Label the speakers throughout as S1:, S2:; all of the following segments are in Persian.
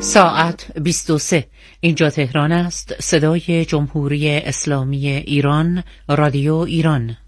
S1: ساعت 23. اینجا تهران است. صدای جمهوری اسلامی ایران، رادیو ایران.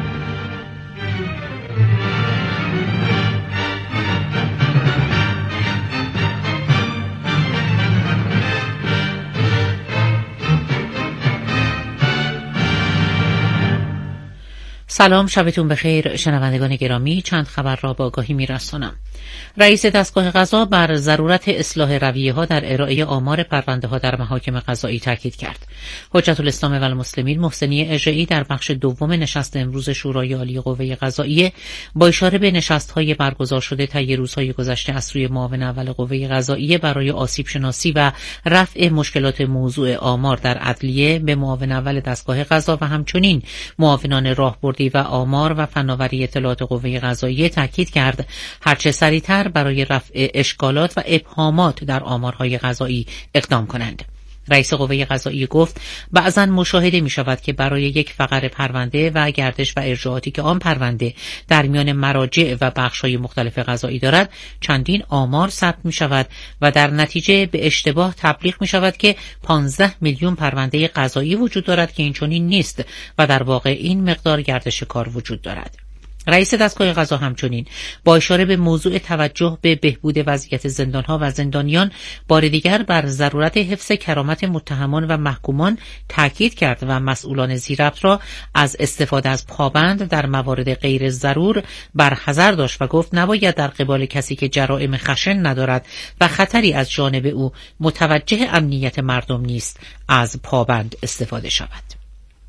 S1: سلام، شبتون بخیر شنوندگان گرامی. چند خبر را با آگاهی می‌رسانم. رئیس دستگاه قضا بر ضرورت اصلاح رویه‌ها در ارائه آمار پرونده‌ها در محاکم قضایی تاکید کرد. حجت الاسلام و المسلمین محسنی اژه‌ای در بخش دوم نشست امروز شورای عالی قوه قضاییه با اشاره به نشست‌های برگزار شده طی روزهای گذشته از سوی معاون اول قوه قضاییه برای آسیب شناسی و رفع مشکلات موضوع آمار در عدلیه به معاون اول دستگاه قضا و همچنین معاونان راهبردی و آمار و فناوری اطلاعات قوه قضاییه تاکید کرد هرچه سریعتر برای رفع اشکالات و ابهامات در آمارهای قضایی اقدام کنند. رئیس قوه قضاییه گفت بعضا مشاهده می شود که برای یک فقره پرونده و گردش و ارجاعاتی که آن پرونده در میان مراجع و بخش‌های مختلف قضایی دارد چندین آمار ثبت می شود و در نتیجه به اشتباه تبلیغ می شود که 15 میلیون پرونده قضایی وجود دارد که این چنین نیست و در واقع این مقدار گردش کار وجود دارد. رئیس دستگاه قضا همچنین با اشاره به موضوع توجه به بهبود وضعیت زندانها و زندانیان بار دیگر بر ضرورت حفظ کرامت متهمان و محکومان تاکید کرد و مسئولان ذی‌ربط را از استفاده از پابند در موارد غیر ضرور برحذر داشت و گفت نباید در قبال کسی که جرائم خشن ندارد و خطری از جانب او متوجه امنیت مردم نیست از پابند استفاده شود.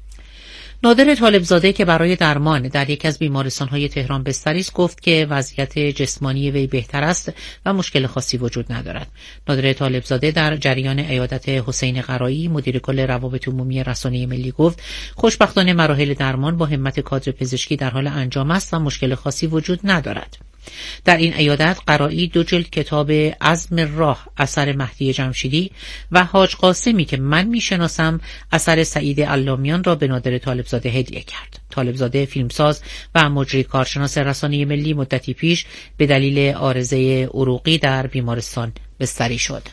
S1: نادر طالبزاده که برای درمان در یک از بیمارستان‌های تهران بستری است گفت که وضعیت جسمانی وی بهتر است و مشکل خاصی وجود ندارد. نادر طالبزاده در جریان عیادت حسین قرایی مدیر کل روابط عمومی رسانه ملی گفت خوشبختانه مراحل درمان با همت کادر پزشکی در حال انجام است و مشکل خاصی وجود ندارد. در این عیادت قرایی 2 جلد کتاب عزم راه اثر مهدی جمشیدی و حاج قاسمی که من میشناسم اثر سعید علامیان را به نادر طالبزاده هدیه کرد. طالبزاده فیلمساز و مجری کارشناس رسانه ملی مدتی پیش به دلیل عارضه عروقی در بیمارستان بستری شد.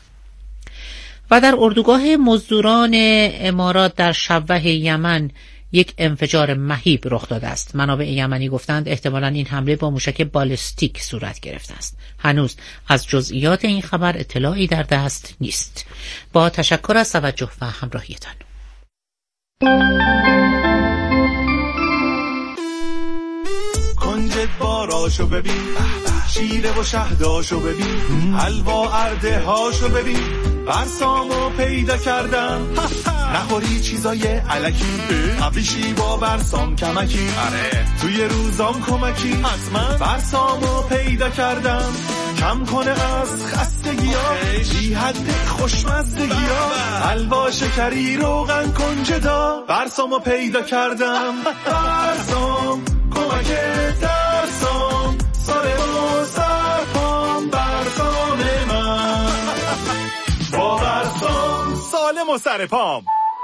S1: و در اردوگاه مزدوران امارات در شبوه یمن یک انفجار مهیب رخ داده است. منابع یمنی گفتند احتمالاً این حمله با موشک بالستیک صورت گرفته است. هنوز از جزئیات این خبر اطلاعی در دست نیست. با تشکر از توجه و همراهیتان.
S2: کنجد باراشو ببین، شیره و شهداشو ببین، حلوا ارده هاشو ببین، برسامو پیدا کردم. نخوری چیزای علکی، قبلیشی با برسام کمکی، توی روزام کمکی، حتما برسامو پیدا کردم. کم کنه از خستگی ها، بی حد خوشمزدگی ها، حلوا شکری روغن کنجدا، برسامو پیدا کردم. برسام کمکه درسام، ساره و سرپام، برسام من با برسام سالم و سرپام.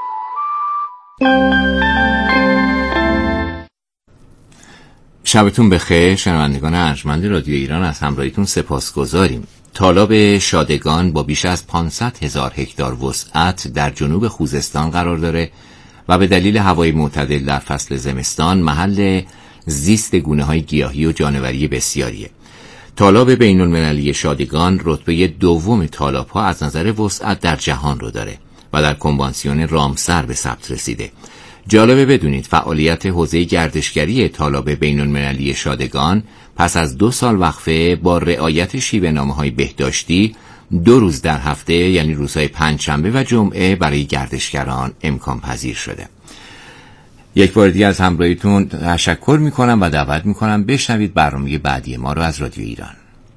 S3: شبتون بخیر شنوندگان ارجمند رادیو ایران، از همراهیتون سپاسگزاریم. تالاب شادگان با بیش از 500,000 هکتار وسعت در جنوب خوزستان قرار داره و به دلیل هوای معتدل در فصل زمستان محل زیست گونه‌های گیاهی و جانوری بسیاریه. تالاب بین‌المللی شادگان رتبه دوم تالاب‌ها از نظر وسعت در جهان رو داره و در کنوانسیون رامسر به ثبت رسیده. جالبه بدونید فعالیت حوزه گردشگری تالاب بین‌المللی شادگان پس از 2 سال وقفه با رعایت شیوه‌نامه‌های بهداشتی 2 روز در هفته یعنی روزهای پنجشنبه و جمعه برای گردشگران امکان پذیر شده. یک بار دیگه از همراهیتون تشکر میکنم و دعوت میکنم بشنوید برنامه بعدی ما رو از رادیو ایران.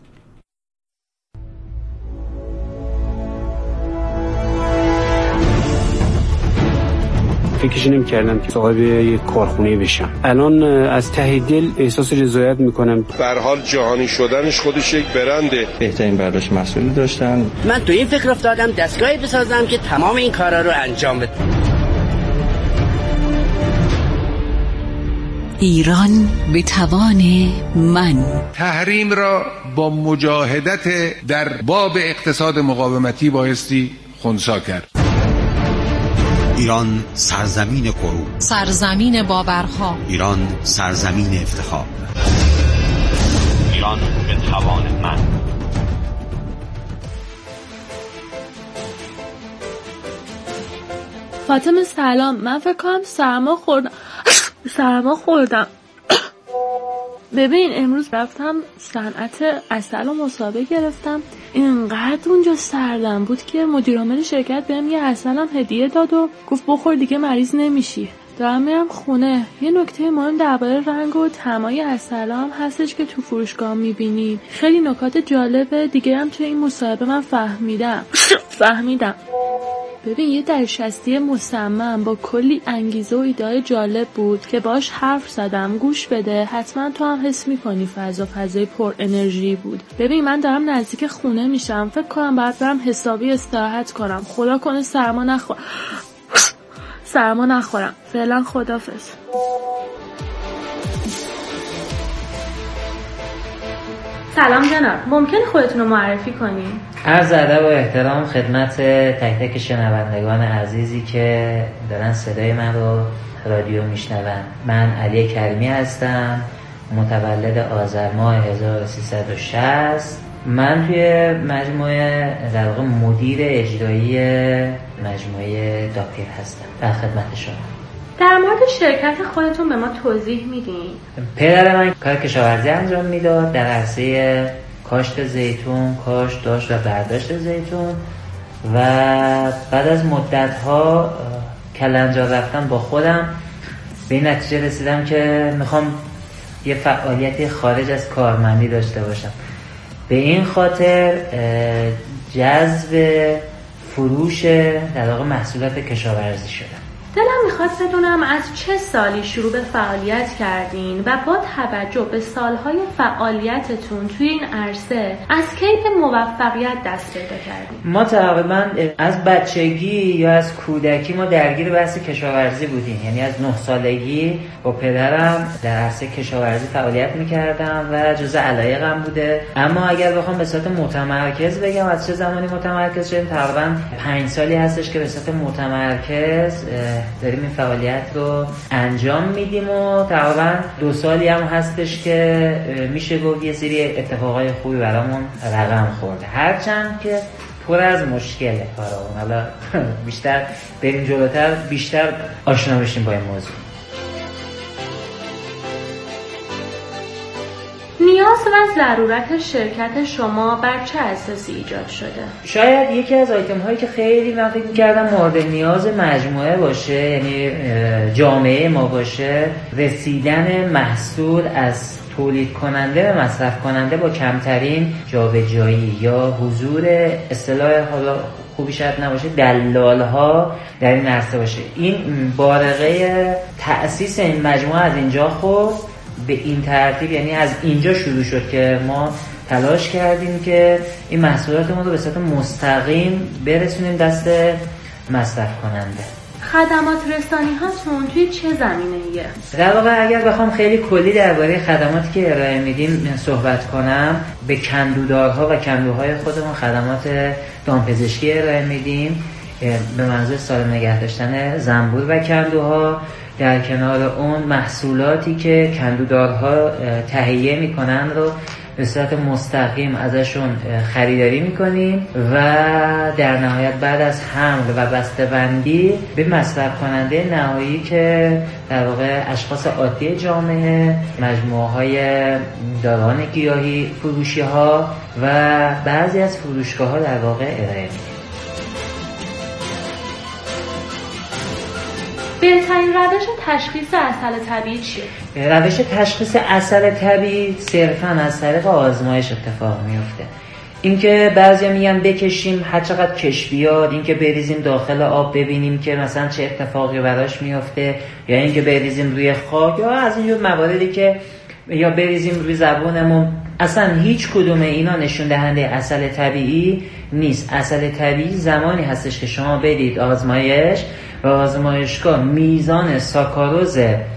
S4: فکرش نمی‌کردم که صاحب یک کارخونه بشم. الان از ته دل احساس رضایت میکنم.
S5: به هر حال جهانی شدنش خودش یک برنده.
S6: بهترین برداشت مسئولی داشتن.
S7: من تو این فکر افتادم دستگاهی بسازم که تمام این کارا رو انجام بده.
S8: ایران به توان من.
S9: تحریم را
S8: با مجاهدت در باب اقتصاد مقاومتی بایستی خنثی کرد.
S9: ایران سرزمین غرور،
S10: سرزمین باورها،
S9: ایران سرزمین افتخار،
S11: ایران به توان من.
S12: فاطمه سلام، من فکر کنم سرما خوردم. ببین امروز رفتم صنعت عسل و مسابقه گرفتم، اینقدر اونجا سردم بود که مدیر عامل شرکت بهم یه عسلم هدیه داد و گفت بخور دیگه مریض نمیشی. دارم میرم خونه. یه نکته مهم درباره رنگ و طعمای عسل هم هستش که تو فروشگاه میبینی. خیلی نکات جالبه دیگه هم توی این مصاحبه من فهمیدم. ببین یه درشستی مصمم با کلی انگیزه و ایده جالب بود که باش حرف زدم. گوش بده، حتما تو هم حس میکنی فضای پر انرژی بود. ببین من دارم نزدیک خونه میشم، فکر کنم باید برم حسابی استراحت کنم. خدا کنه سرما نخورم. فعلا خدافظ. سلام جناب، ممکنه خودتون رو معرفی کنین؟
S13: عرض ادب و احترام خدمت تک تک شنوندگان عزیزی که دارن صدای من رو رادیو میشنون. من علی کریمی هستم، متولد آذر ماه 1360. من توی مجموعه در واقع مدیر اجرایی مجموعه داپیر هستم. در خدمت شما.
S12: در مورد شرکت خودتون به ما توضیح میدین؟
S13: پدر من کار کشاورزی انجام میداد در عرصه کاشت زیتون، کاشت داشت و برداشت زیتون، و بعد از مدت‌ها کلنجار رفتم با خودم به این نتیجه رسیدم که میخوام یه فعالیتی خارج از کارمندی داشته باشم. به این خاطر جذب فروش در واقع محصولات کشاورزی شدم.
S12: دلم میخواد بدونم از چه سالی شروع به فعالیت کردین و با توجه به سالهای فعالیتتون توی این عرصه از کی به موفقیت دست پیدا کردین؟
S13: ما تقریبا از بچگی یا از کودکی ما درگیر بحث کشاورزی بودیم. یعنی از 9 سالگی با پدرم در عرصه کشاورزی فعالیت میکردم و جزء علایقم بوده. اما اگر بخوام به صورت متمرکز بگم از چه زمانی متمرکز شدیم، تقریبا 5 سالی هستش که به صورت متمرکز داریم این فعالیت رو انجام میدیم و تقریبا 2 سالی هم هستش که میشه گفت یه سری اتفاقای خوبی برامون رقم خورده، هرچند که پر از مشکله کارمون. حالا بیشتر بریم جلوتر بیشتر آشنا بشیم با این موضوع.
S12: نیاز و ضرورت شرکت شما بر چه اساسی ایجاد شده؟
S13: شاید یکی از آیتم هایی که خیلی من فکر می‌کردم مورد نیاز مجموعه باشه، یعنی جامعه ما باشه، رسیدن محصول از تولید کننده به مصرف کننده با کمترین جابجایی یا حضور اصطلاح حالا خوبی شاید نباشه دلال ها در این عرصه باشه. این بارقه تأسیس این مجموعه از اینجا خود به این ترتیب، یعنی از اینجا شروع شد که ما تلاش کردیم که این محصولاتمون رو به صورت مستقیم برسونیم دست مصرف کننده.
S12: خدمات رسانی هاتون توی چه زمینه‌ایه؟
S13: در واقع اگر بخوام خیلی کلی درباره خدماتی که ارائه میدیم صحبت کنم، به کندودارها و کندوهای خودمون خدمات دامپزشکی ارائه میدیم به منظور سالم نگه داشتن زنبور و کندوها. در کنار اون محصولاتی که کندودارها تهیه میکنن رو به صورت مستقیم ازشون خریداری میکنیم و در نهایت بعد از حمل و بسته‌بندی به مصرف کننده نهایی که در واقع اشخاص عادی جامعه، مجموعه های داران گیاهی فروشی ها و بعضی از فروشگاه ها در واقع ارائه میدیم.
S12: بهترین روش تشخیص عسل طبیعی چیه؟
S13: روش تشخیص عسل طبیعی صرفاً از طریق آزمایش اتفاق میفته. اینکه بعضیا میگن بکشیم هر چقدر کش بیاد، اینکه بریزیم داخل آب ببینیم که مثلا چه اتفاقی براش میفته، یا اینکه بریزیم روی خاک، یا از اینجور مواردی که یا بریزیم روی زبونمون، اصلا هیچ کدوم اینا نشون دهنده عسل طبیعی نیست. عسل طبیعی زمانی هستش که شما بدید آزمایش و آزمایشگاه میزان ساکاروز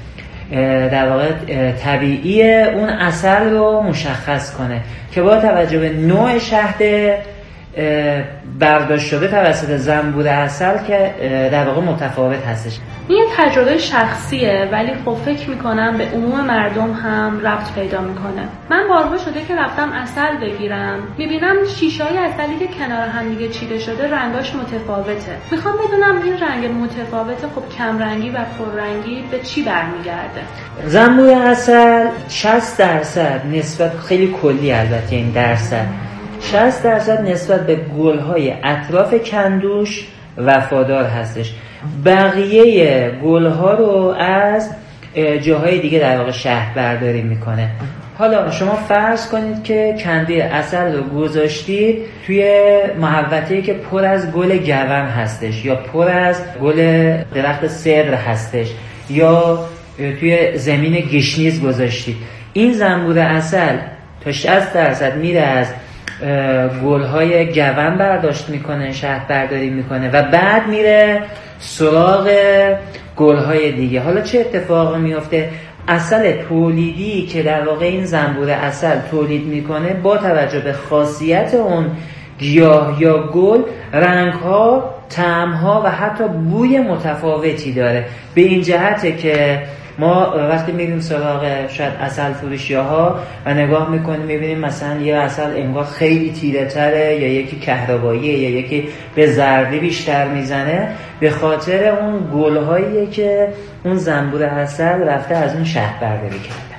S13: در واقع طبیعی اون عسل رو مشخص کنه که با توجه به نوع شهد برداشت شده توسط زنبور عسل که در واقع متفاوت هستش.
S12: این تجربه شخصیه ولی خب فکر میکنم به عموم مردم هم ربط پیدا میکنه. من بارها شده که رفتم عسل بگیرم، میبینم شیشه‌های عسلی که کنار هم دیگه چیده شده رنگاش متفاوته. میخوام بدونم این رنگ متفاوته خب کم رنگی و پررنگی به چی برمیگرده؟
S13: زنبور عسل 60% نسبت خیلی کلی البته این درصد 60% نسبت به گل‌های اطراف کندوش وفادار هستش. بقیه گل‌ها رو از جاهای دیگه در واقع شهد برداری میکنه. حالا شما فرض کنید که کندوی عسل رو گذاشتید توی محوطه‌ای که پر از گل گون هستش یا پر از گل درخت سدر هستش یا توی زمین گشنیز گذاشتید. این زنبور عسل تا 60% میره از گل‌های گون برداشت میکنه، شهد برداری میکنه و بعد میره سراغ گل‌های دیگه. حالا چه اتفاقی میفته؟ عسل تولیدی که در واقع این زنبور عسل تولید میکنه با توجه به خاصیت اون گیاه یا گل رنگ‌ها، طعم‌ها و حتی بوی متفاوتی داره. به این جهته که ما وقتی میریم سراغ شاید عسل فروشی‌ها و نگاه میکنیم میبینیم مثلا یه عسل انگار خیلی تیره تره یا یکی کهرباییه یا یکی به زردی بیشتر میزنه، به خاطر اون گل‌هاییه که اون زنبور عسل رفته از اون شهد برداری کرده.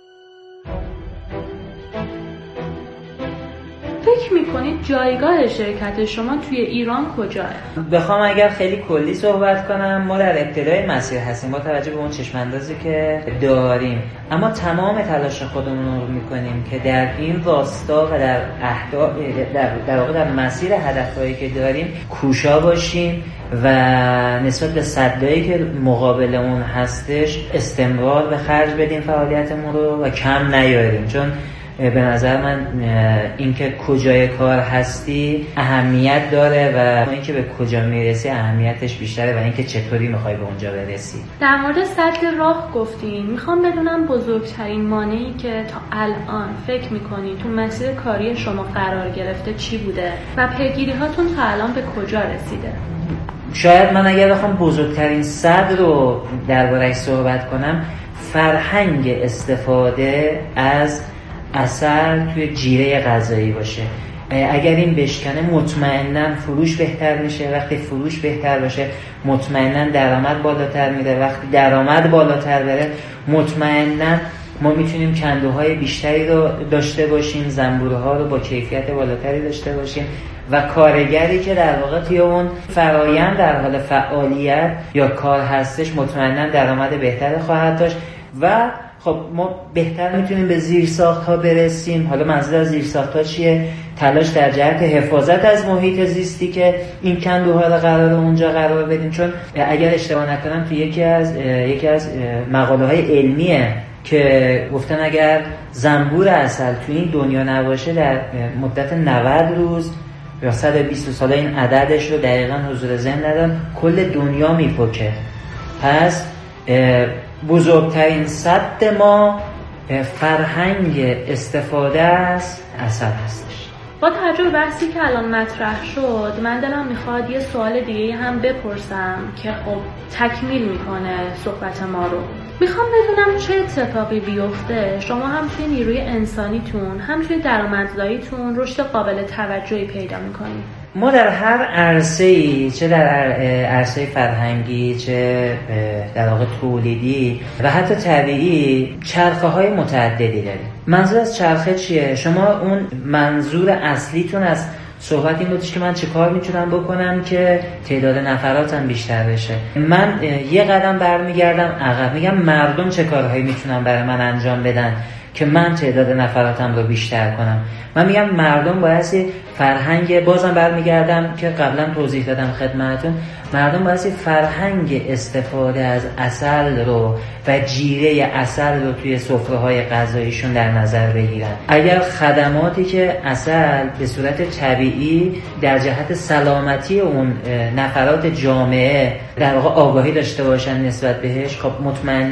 S12: فکر میکنید جایگاه شرکت شما توی ایران کجاه؟
S13: بخوام اگر خیلی کلی صحبت کنم، ما در ابتدای مسیر هستیم با توجه به اون چشماندازی که داریم، اما تمام تلاش خودمون رو میکنیم که در این راستا و در اهداف در واقع در مسیر هدفهایی که داریم کوشا باشیم و نسبت به صدایی که مقابلمون هستش استمرار به خرج بدیم فعالیتمون رو و کم نیاریم، چون به نظر من اینکه کجای کار هستی اهمیت داره و اینکه به کجا میرسی اهمیتش بیشتره و اینکه چطوری میخوای به اونجا برسی. در
S12: مورد سطح راه گفتین، میخوام بدونم بزرگترین مانعی که تا الان فکر میکنی تو مسیر کاری شما قرار گرفته چی بوده و پیگیری هاتون تا الان به کجا رسیده؟
S13: شاید من اگر بخوام بزرگترین صد رو درباره‌اش صحبت کنم، فرهنگ استفاده از عسل توی جیره غذایی باشه. اگر این بشکنه مطمئناً فروش بهتر میشه، وقتی فروش بهتر باشه مطمئناً درآمد بالاتر میره، وقتی درآمد بالاتر بره مطمئناً ما میتونیم کندوهای بیشتری رو داشته باشیم، زنبورها رو با کیفیت بالاتری داشته باشیم و کارگری که در واقع توی اون فرآیند در حال فعالیت یا کار هستش مطمئناً درآمد بهتری خواهد داشت و خب ما بهتر میتونیم به زیرساخت‌ها برسیم. حالا منظور از زیرساخت‌ها چیه؟ تلاش در جهت حفاظت از محیط زیستی که این کندوها رو قراره اونجا قرار بدیم، چون اگر اشتباه نکنم تو یکی از مقاله‌های علمیه که گفتن اگر زنبور عسل تو این دنیا نباشه در مدت 90 روز یا 120 ساله، این عددش رو دقیقاً حضور ذهن ندارم، کل دنیا میپکه. پس بزرگترین سد ما فرهنگ استفاده از عسل هستش.
S12: با توجه به بحثی که الان مطرح شد، من دلم میخواد یه سوال دیگه هم بپرسم که خب تکمیل میکنه صحبت ما رو. میخوام بدونم چه اتفاقی بیفته شما هم توی نیروی انسانیتون هم توی درآمدزاییتون رشد قابل توجهی پیدا میکنید.
S13: ما در هر عرصه‌ای، چه در عرصه فرهنگی، چه در واقع تولیدی و حتی طبیعی، چرخه‌های متعددی داریم. منظور از چرخه چیه؟ شما اون منظور اصلیتون از صحبت این بودش که من چه کار میتونم بکنم که تعداد نفراتم بیشتر بشه. من یه قدم برمیگردم عقب، میگم مردم چه کارهایی میتونن برای من انجام بدن که من تعداد نفراتم رو بیشتر کنم. من میگم مردم بایستی فرهنگ، بازم برمیگردم که قبلا توضیح دادم خدمتتون، مردم بایستی فرهنگ استفاده از عسل رو و جیره عسل رو توی سفره‌های غذاییشون در نظر بگیرن. اگر خدماتی که عسل به صورت طبیعی در جهت سلامتی اون نفرات جامعه در واقع آگاهی داشته باشن نسبت بهش، خب مطمئناً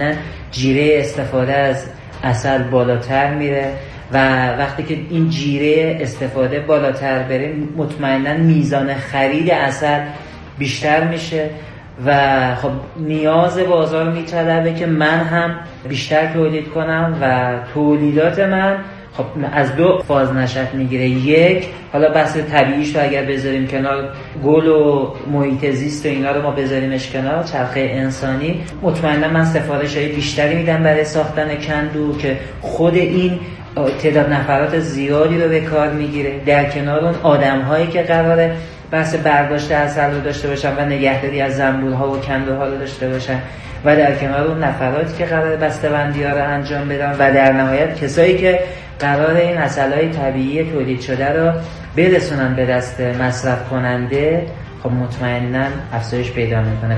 S13: جیره استفاده از عسل بالاتر میره و وقتی که این جیره استفاده بالاتر بره مطمئنا میزان خرید عسل بیشتر میشه و خب نیاز بازار میطلبه که من هم بیشتر تولید کنم و تولیدات من خب از دو فاز نشأت میگیره. یک، حالا بحث طبیعیش رو اگر بذاریم کنار، گل و محیط زیست و اینا رو ما بذاریمش کنار، چرخه انسانی، مطمئنا من سفارش‌های بیشتری میدم برای ساختن کندو که خود این تعداد نفرات زیادی رو به کار میگیره، در کنار اون آدم‌هایی که قراره بحث برداشت عسل رو داشته باشن و نگهداری از زنبورها و کندوها رو داشته باشن و در کنار اون نفراتی که قراره بسته‌بندی‌ها رو انجام بدن و در نهایت کسایی که قراره این عسل‌های طبیعی تولید شده رو برسونن به دست مصرف کننده، خب مطمئناً افزایش پیدا میکنه.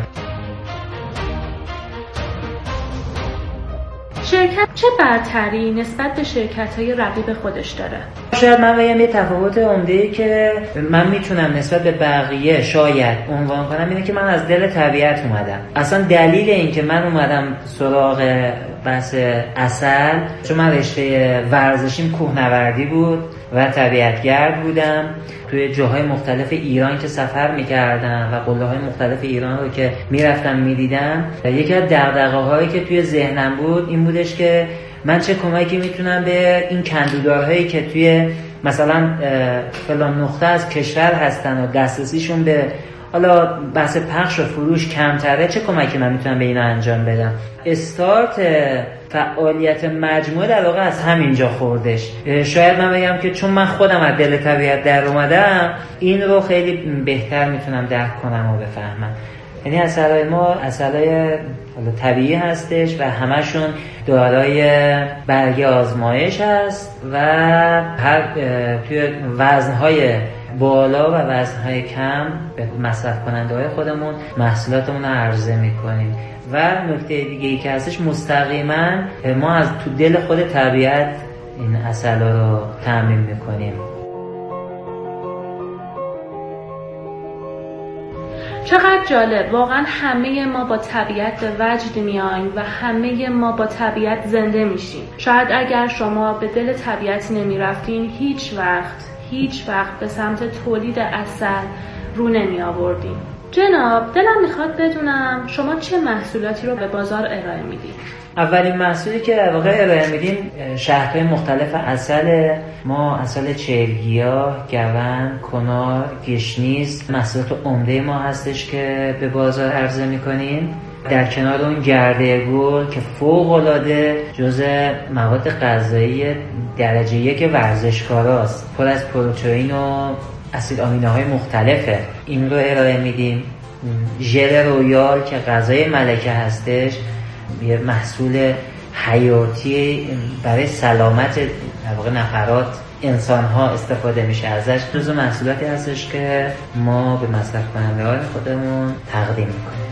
S12: شرکت چه برتری نسبت به شرکت‌های رقیب خودش داره؟
S13: شاید من بگم یه تفاوت عمده‌ای که من میتونم نسبت به بقیه شاید عنوان کنم اینه که من از دل طبیعت اومدم. اصلا دلیل این که من اومدم سراغ بحث عسل چون من رشته ورزشیم کوهنوردی بود و طبیعتگرد بودم. توی جاهای مختلف ایران که سفر میکردم و قله‌های مختلف ایران رو که میرفتم میدیدم، یکی از دغدغه‌هایی که توی ذهنم بود این بودش که من چه کمکی میتونم به این کندودارهایی که توی مثلا فلان نقطه از کشور هستن و دسترسیشون به حالا بحث پخش و فروش کمتره، چه کمکی من میتونم به اینا انجام بدم. استارت فعالیت مجموعه در واقع از همینجا خوردش. شاید من بگم که چون من خودم از دل طبیعت در اومدم این رو خیلی بهتر میتونم درک کنم و بفهمم. یعنی عسلای ما عسلای طبیعی هستش و همشون دارای برگ آزمایش هست و هر توی وزنهای بالا و وزنهای کم به مصرف کننده های خودمون محصولاتمون رو عرضه میکنیم. و نکته دیگه ای که هستش مستقیما ما از تو دل خود طبیعت این عسل رو تامین میکنیم.
S12: چقدر جالب، واقعا همه ما با طبیعت به وجد میایم و همه ما با طبیعت زنده میشیم. شاید اگر شما به دل طبیعت نمیرفتین هیچ وقت به سمت تولید عسل رو نمی آوردین. جناب، دلم میخواد بدونم شما چه محصولاتی رو به بازار ارائه میدید؟
S13: اولین محصولی که در واقع ارائه میدیم شهرهای مختلف عسل. ما عسل چهلگیاه، گون، کنار، گشنیز محصولات عمده ما هستش که به بازار عرضه میکنیم. در کنار اون گرده گل که فوق‌العاده جزء مواد غذایی درجه 1 ورزشکاراست، پر از پروتئین و اسید آمینوهای مختلفه، این رو ارائه میدیم. ژل رویال که غذای ملکه هستش، یه محصول حیاتی برای سلامت در واقع نفرات انسان ها استفاده میشه ازش. جزو محصولاتی هستش که ما به مصرف کننده های خودمون تقدیم میکنیم.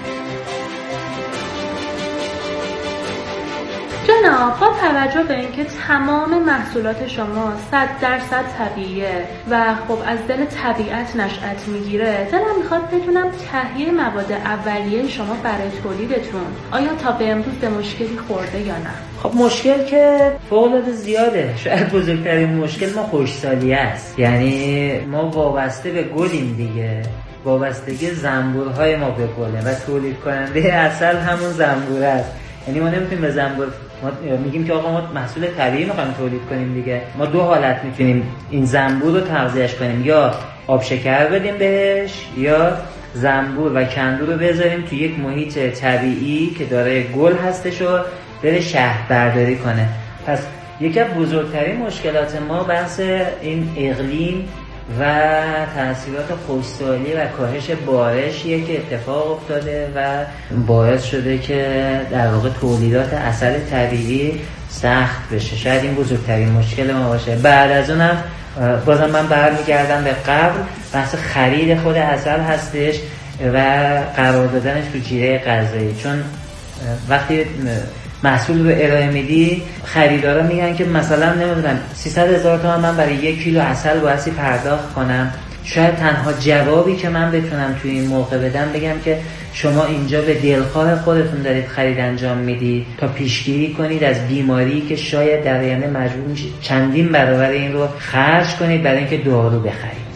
S12: جناب، با توجه به اینکه تمام محصولات شما 100% طبیعیه و خب از دل طبیعت نشأت میگیره، دلم میخواد بدونم تهیه مواد اولیه شما برای تولیدتون آیا تا به امروز به مشکلی خورده یا نه؟
S13: خب مشکل که فوق‌العاده زیاده. شاید بزرگترین مشکل ما خشکسالی است. یعنی ما وابسته به گلیم دیگه، وابستگی زنبورهای ما به گله و تولید کننده عسل همون زنبور است. یعنی ما نمیتونیم به زنبور ما میگیم که آقا ما محصول طبیعی میخوایم تولید کنیم دیگه، ما دو حالت میتونیم این زنبور رو تغذیهش کنیم، یا آب شکر بدیم بهش یا زنبور و کندو رو بذاریم تو یک محیط طبیعی که دارای گل هستش و بره شهد برداری کنه. پس یکی از بزرگترین مشکلات ما بحث این اقلیم و تاثیرات خشکسالی و کاهش بارشیه که اتفاق افتاده و باعث شده که در واقع تولیدات عسل طبیعی سخت بشه. شاید این بزرگترین مشکل ما باشه. بعد از اونم بازم من برمیگردم به قبل، بحث خرید خود عسل هستش و قرار دادنش تو جیره غذایی. چون وقتی محصول رو ارائه میدی خریدارا میگن که مثلا نمیدونم 300,000 تومان من برای 1 کیلو عسل بایستی پرداخت کنم شاید تنها جوابی که من بتونم توی این موقع بدم بگم که شما اینجا به دلخواه خودتون دارید خرید انجام میدید تا پیشگیری کنید از بیماری که شاید در آینده مجبور میشید چندین برابر این رو خرج کنید برای اینکه دارو بخرید.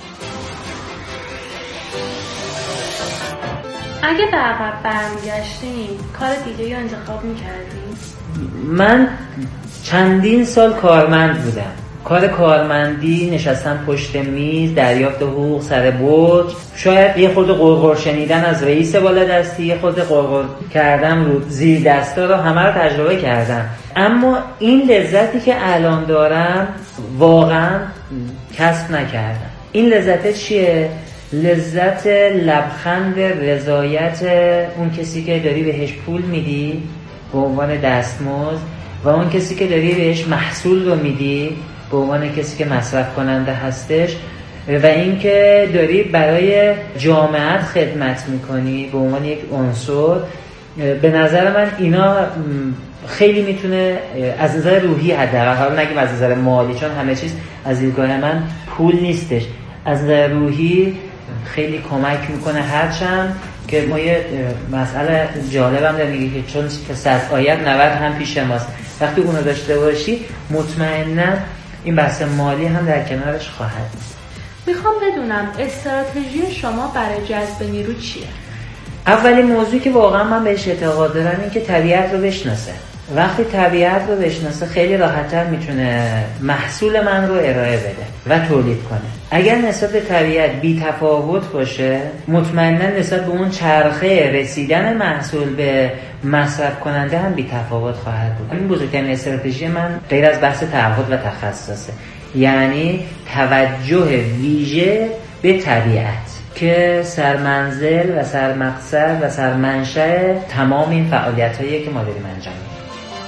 S12: اگه به عقب برمیگشتین کار دیگه یا انتخاب میکردین؟
S13: من چندین سال کارمند بودم. کار کارمندی، نشستم پشت میز، دریافت حقوق سر برج، شاید یه خورده قرقر شنیدن از رئیس بالادستی، یه خورده قرقر کردم رو زیر دستا رو همه رو تجربه کردم. اما این لذتی که الان دارم واقعا کسب نکردم. این لذت چیه؟ لذت لبخند رضایت اون کسی که داری بهش پول میدی به عنوان دستمزد و اون کسی که داری بهش محصول رو میدی به عنوان کسی که مصرف کننده هستش و اینکه داری برای جامعه خدمت میکنی به عنوان یک عنصر. به نظر من اینا خیلی میتونه از نظر روحی حداقل، حالا نگیم از نظر مالی چون همه چیز از دیدگاه من پول نیستش، از نظر روحی خیلی کمک میکنه. هرچند که ما یه مسئله جالبم داره میگه که چون که 100 آید 90 هم پیش ماست. وقتی اونو داشته باشی مطمئنا این بحث مالی هم در کنارش خواهد.
S12: میخوام بدونم استراتژی شما برای جذب نیرو چیه؟
S13: اولین موضوعی که واقعا من بهش اعتقاد دارم این که طبیعت رو بشناسه. وقتی طبیعت رو بشناسه خیلی راحت‌تر میتونه محصول من رو ارائه بده و تولید کنه. اگر نسبت به طبیعت بی تفاوت باشه مطمئنا نسبت به اون چرخه رسیدن محصول به مصرف کننده هم بی تفاوت خواهد بود. این بزرگترین استراتژی من غیر از بحث تعهد و تخصصه، یعنی توجه ویژه به طبیعت که سرمنزل و سرمقصد و سرمنشأ تمام این فعالیت‌هایی که ما داریم انجام میدیم.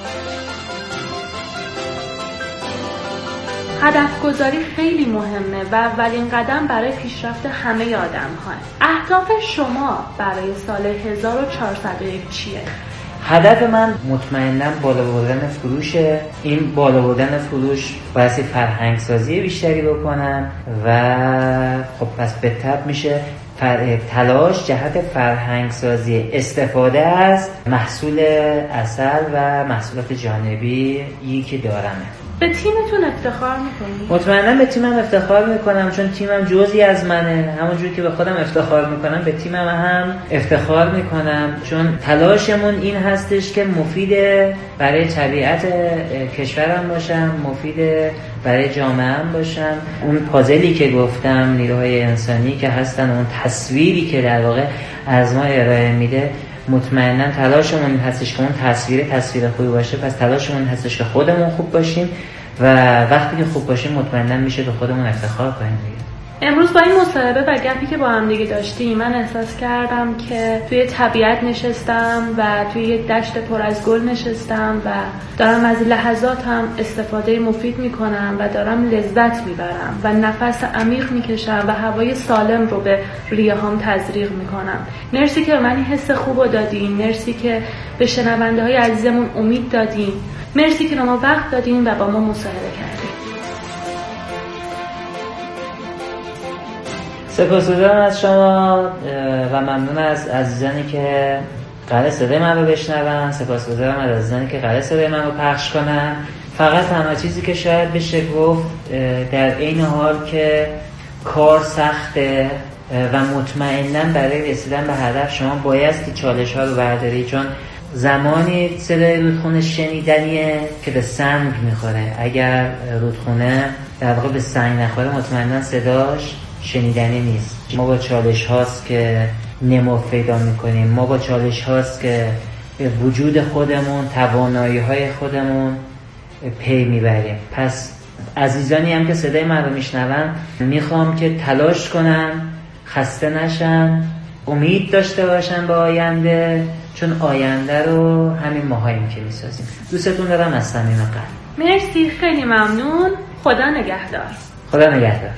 S12: هدف گذاری خیلی مهمه و اولین قدم برای پیشرفت همه آدم‌ها. اهداف شما برای سال 1401 چیه؟
S13: هدف من مطمئناً بالا بردن فروشه. این بالا بردن فروش باید فرهنگ سازی بیشتری بکنم و خب پس به تبع میشه تلاش جهت فرهنگ سازی استفاده از محصول عسل و محصولات جانبی که دارم.
S12: به تیمتون افتخار میکنی؟
S13: مطمئنا به تیمم افتخار میکنم چون تیمم جزئی از منه. همونجوری که به خودم افتخار میکنم به تیمم هم افتخار میکنم چون تلاشمون این هستش که مفید برای طبیعت کشورم باشم، مفید برای جامعه‌ام باشم. اون پازلی که گفتم نیروهای انسانی که هستن، اون تصویری که در واقع از ما ارائه میده، مطمئنا تلاشمون این هستش که اون تصویر خوبی باشه. پس تلاشمون این هستش که خودمون خوب باشیم و وقتی که خوب باشیم مطمئنا میشه به خودمون افتخار کنیم دیگه.
S12: امروز با این مصاحبه و گپی که با هم دیگه داشتیم من احساس کردم که توی طبیعت نشستم و توی یک دشت پر از گل نشستم و دارم از لحظاتم استفاده مفید میکنم و دارم لذت میبرم و نفس عمیق میکشم و هوای سالم رو به ریه هام تزریق میکنم. مرسی که من این حس خوب رو دادین، مرسی که به شنونده های عزیزمون امید دادین، مرسی که به ما وقت دادین و با ما مصاحبه کردین.
S13: سپاسگزارم از شما و ممنون از عزیزانی که قرار صدای من رو بشنون. سپاسگزارم از عزیزانی که قرار صدای من رو پخش کنن. فقط تنها چیزی که شاید بشه گفت در این حال که کار سخته و مطمئناً برای رسیدن به هدف شما بایستی چالش ها رو برداری، چون زمانی صدای رودخونه شنیدنیه که به سنگ میخوره. اگر رودخونه در واقع به سنگ نخوره مطمئناً صداش شنیدنی نیست. ما با چالش هاست که نمو پیدا میکنیم، ما با چالش هاست که به وجود خودمون، توانایی های خودمون پی میبریم. پس عزیزانی هم که صدای من رو میشنون میخوام که تلاش کنن، خسته نشن، امید داشته باشن به آینده، چون آینده رو همین ماهاییم که میسازیم. دوستتون دارم از صمیم قلب.
S12: مرسی، خیلی ممنون. خدا نگهدار.
S13: خدا نگهدار.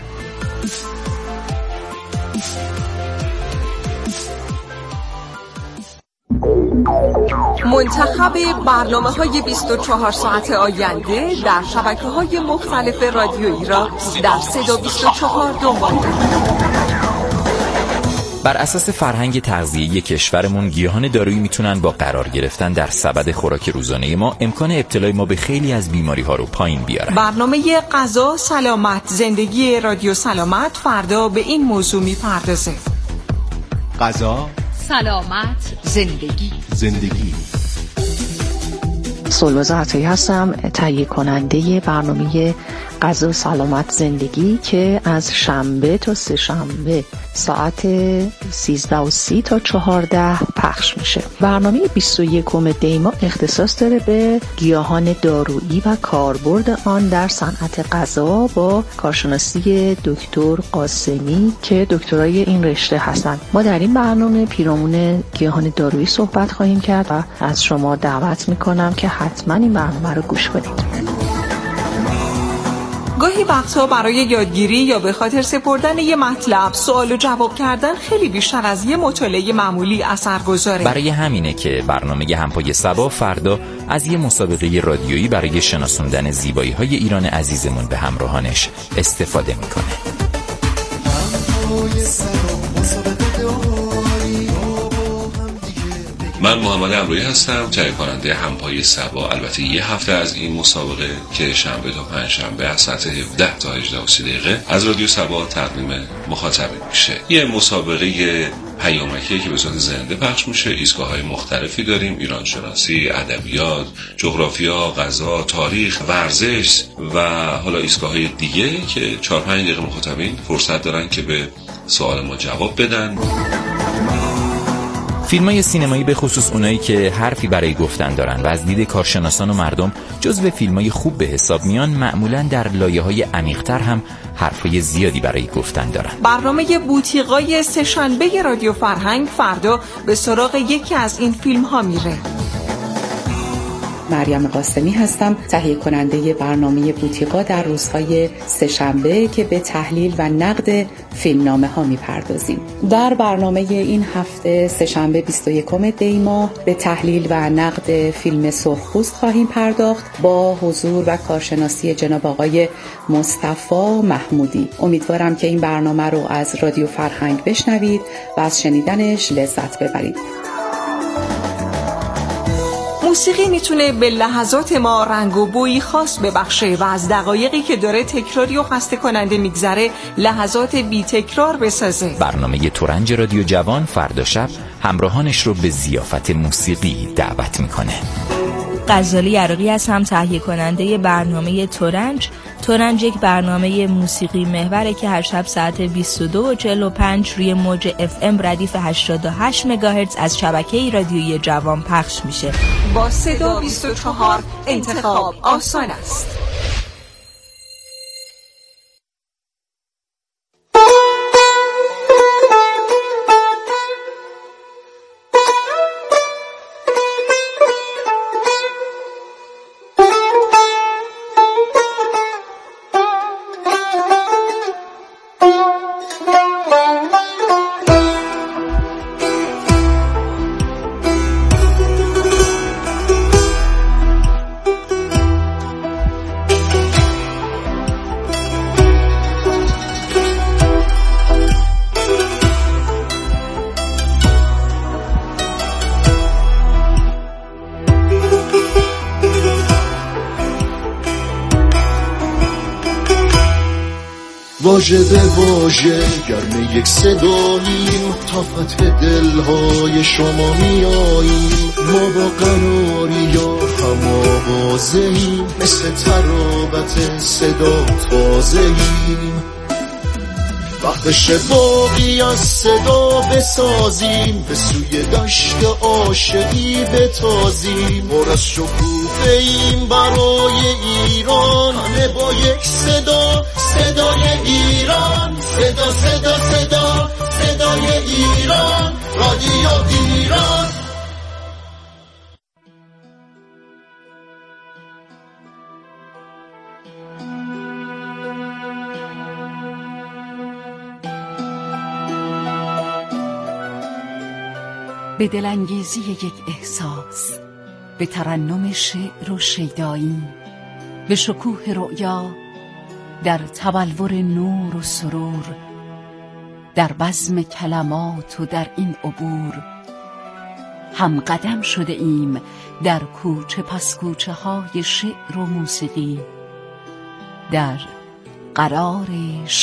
S11: منتخب برنامه‌های 24 ساعت آینده در شبکه‌های مختلف رادیویی را در صدا 24 دنبال کنید.
S14: بر اساس فرهنگ تغذیه‌ای کشورمون گیاهان دارویی میتونن با قرار گرفتن در سبد خوراک روزانه ما امکان ابتلای ما به خیلی از بیماری‌ها رو پایین بیارن.
S11: برنامه غذا سلامت زندگی رادیو سلامت فردا به این موضوع میپردازه.
S2: غذا
S10: سلامت
S2: زندگی.
S15: سلواز عطایی هستم، تهیه کننده برنامه غذا سلامت زندگی که از شنبه تا سه شنبه ساعت 13:30 تا 14 پخش میشه. برنامه 21 دی ماه اختصاص داره به گیاهان دارویی و کاربرد آن در صنعت غذا با کارشناسی دکتر قاسمی که دکترای این رشته هستند. ما در این برنامه پیرامون گیاهان دارویی صحبت خواهیم کرد و از شما دعوت میکنم که حتما این برنامه رو گوش کنید.
S11: گاهی وقتا برای یادگیری یا به خاطر سپردن یه مطلب سوال و جواب کردن خیلی بیشتر از یه مطالعه معمولی اثرگذاره.
S14: برای همینه که برنامه همپای صبا فردا از یه مسابقه رادیویی برای شناسوندن زیبایی‌های ایران عزیزمون به همراهانش استفاده میکنه.
S16: من محمد امرویی هستم، تهیه کننده همپای صبا. البته یه هفته از این مسابقه که شنبه تا پنجشنبه از ساعت 17 تا 18:30 از رادیو صبا تقدیم مخاطبین میشه. یه مسابقه پیامکیه که به صورت زنده پخش میشه. ایستگاه‌های مختلفی داریم: ایران شناسی، ادبیات، جغرافیا، غذا، تاریخ، ورزش و حالا ایستگاه‌های دیگه که 4-5 دقیقه مخاطبین فرصت دارن که به سوال ما جواب بدن.
S14: فیلم‌های سینمایی به خصوص اونایی که حرفی برای گفتن دارن و از دید کارشناسان و مردم جزو فیلم‌های خوب به حساب میان، معمولاً در لایه‌های عمیق‌تر هم حرفای زیادی برای گفتن دارن.
S11: برنامه بوتیقای سه‌شنبه رادیو فرهنگ فردا به سراغ یکی از این فیلم‌ها میره.
S17: مریم قاسمی هستم، تهیه کننده برنامه بوتیقا در روزهای سه‌شنبه که به تحلیل و نقد فیلمنامه ها میپردازیم. در برنامه این هفته سه‌شنبه 21 دی ماه به تحلیل و نقد فیلم سرخپوست خواهیم پرداخت با حضور و کارشناسی جناب آقای مصطفی محمودی. امیدوارم که این برنامه رو از رادیو فرهنگ بشنوید و از شنیدنش لذت ببرید.
S11: موسیقی میتونه به لحظات ما رنگ و بویی خاص ببخشه و از دقایقی که داره تکراری و خسته کننده میگذره لحظات بی تکرار بسازه.
S14: برنامه ترنج رادیو جوان فردا شب همراهانش رو به ضیافت موسیقی دعوت میکنه.
S18: غزالی عراقی هستم، تهیه کننده برنامه ترنج. ترنج یک برنامه موسیقی محوره که هر شب ساعت 22:45 روی موج FM ردیف 88 مگاهرتز از شبکه رادیویی جوان پخش میشه.
S11: با صدا 24 انتخاب آسان است.
S19: واژه به واژه گرم یک صداییم، تا فتح دلهای شما میاییم. ما با قراری یا هم آوازه‌ایم، مثل ترابت صدا تازه‌ایم. وقتش باقی از صدا بسازیم، به سوی دشت عاشقی بتازیم. پر از شکوفه‌ایم برای ایران، همه با یک صدا، صدای ایران. صدا صدا صدا صدای ایران، رادیو ایران.
S20: به دلانگیزی یک احساس، به ترنم شعر و شیدایی، به شکوه رؤیا، در تبلور نور و سرور، در بزم کلمات و در این عبور هم قدم شده ایم در کوچه پس کوچه های شعر و موسیقی، در قرار